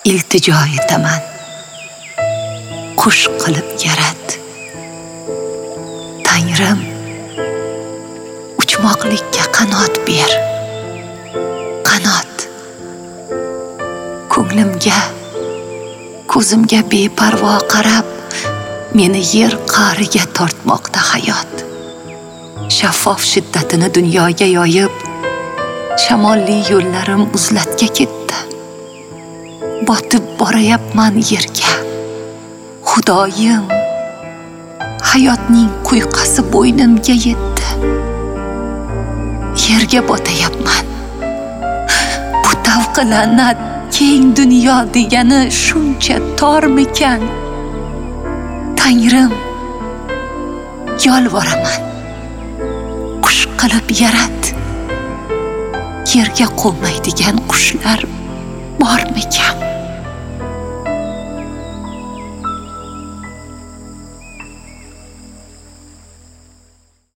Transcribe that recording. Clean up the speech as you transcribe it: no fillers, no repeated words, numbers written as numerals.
iltijo etaman, qush qilib yarat. Tangrim, uchmoqlikka qanot ber, qanot. Ko'nglimga, ko'zimga beparvo qarab, meni yer qa'riga tortmoqda hayot. Shaffof shiddatini dunyoga yoyib, shamolli yo'llarim uzlatga ketdi. Botib borayapman yerga. Xudoyim, hayotning quyqasi bo'ynimga yetdi. Yerga botayapman. Bu tavqilannat keng dunyo degani shuncha tormikan? Tangrim, yolvoraman, qush qilib yarat. Yerga qo'nmaydigan qushlar bormikan?